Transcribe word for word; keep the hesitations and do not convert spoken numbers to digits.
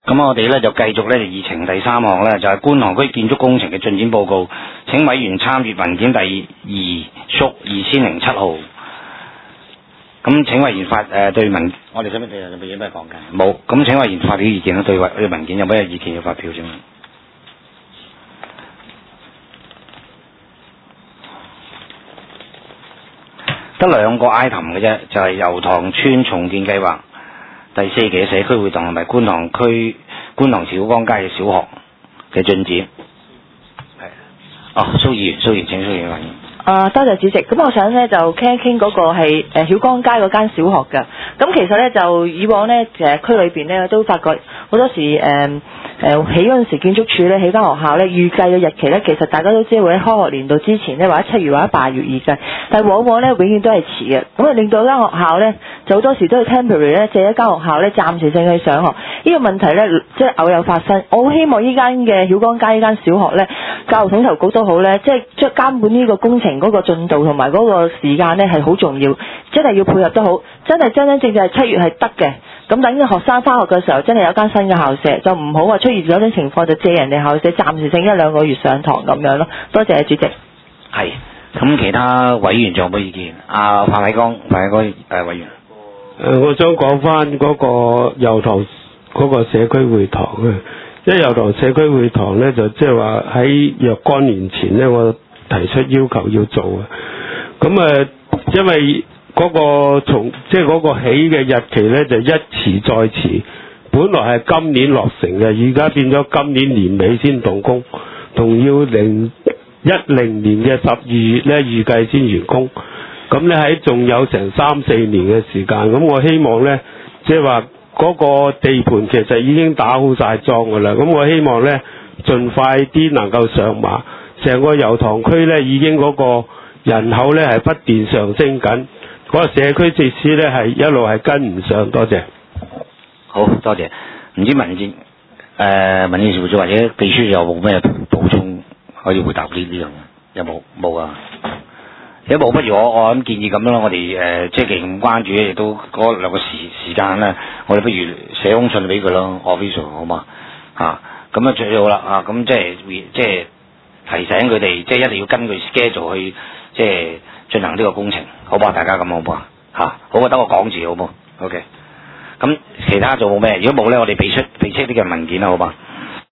咁我哋咧就繼續咧就議程第三項咧，就係觀塘區建築工程嘅進展報告。請委員參閱文件第二縮二千零七號。咁請委員發誒、呃、對文，我哋使唔使有冇嘢咩講嘅？冇。咁請委員發表意見啦。對對文件有咩意見要發表啫？得兩個 item 嘅啫，就係、是、油塘村重建計劃第四期嘅社區會堂同埋觀塘區觀塘小江街嘅小學嘅進展。係。哦，蘇議員，蘇議員請蘇議員發言。 啊，多謝主席。咁我想咧就傾一傾嗰個係誒曉江街嗰間小學㗎。咁其實咧就以往咧誒區裏邊咧都發覺好多時誒誒起嗰陣時建築署咧起間學校咧預計嘅日期咧，其實大家都知會喺開學年度之前咧，或者七月或者八月預計，但係往往咧永遠都係遲嘅。咁啊令到間學校咧就好多時都係 temporary 咧借一間學校咧暫時性去上學。呢個問題咧即係偶有發生。我好希望呢間嘅曉江街呢間小學咧，教育統籌局都好咧，即係即係監管呢個工程嗰個進度同埋嗰個時間咧係好重要，真係要配合得好，真係真真正正係七月係得嘅。咁等啲學生返學嘅時候，真係有間新嘅校舍，就唔好話出現咗種情況就借人哋校舍，暫時性一兩個月上堂咁樣咯。多謝主席。 係。咁其他委員仲有冇意見？阿范偉剛，范偉剛誒委員。 誒，我想講翻嗰個油塘嗰個社區會堂啊，因為油塘社區會堂咧就即係話喺若干年前咧，我提出要求要做啊。咁誒，因為嗰個從即係嗰個起嘅日期咧就一遲再遲，本來係今年落成嘅，而家變咗今年年尾先動工，同要零一零年嘅十二月咧預計先完工。咁咧喺仲有成三四年嘅時間，咁我希望咧，即係話嗰個地盤其實已經打好晒樁㗎啦。咁我希望咧，盡快啲能夠上馬。成個油塘區咧已經嗰個人口咧係不斷上升緊，嗰、那個社區設施咧係一路係跟唔上。多謝。 好多謝。唔知民政誒民政事務處或者秘書有冇咩補充可以回答呢呢樣？有冇？冇啊。如果冇，不如我我咁建議咁樣咯。我哋誒、呃、即係既然咁關注咧，亦都嗰兩個時時間咧，我哋不如寫封信俾佢咯 ，official 好嘛嚇？咁啊最好啦啊！咁即係即係提醒佢哋，即係一定要根據 schedule 去即係進行呢個工程，好嘛？大家咁好唔好啊？嚇，好啊，等我講字好唔好 ？OK。咁其他仲冇咩？如果冇咧，我哋俾出俾出啲嘅文件啦，好嘛？